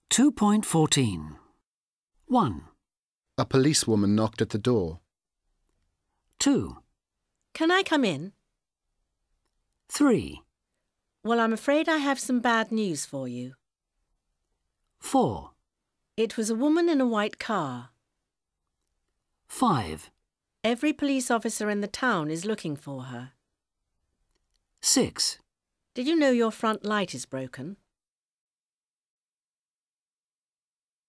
2.14. 1, A policewoman knocked at the door. 2, Can I come in? 3, Well, I'm afraid I have some bad news for you. 4, It was a woman in a white car. 5, Every police officer in the town is looking for her. 6, Did you know your front light is broken?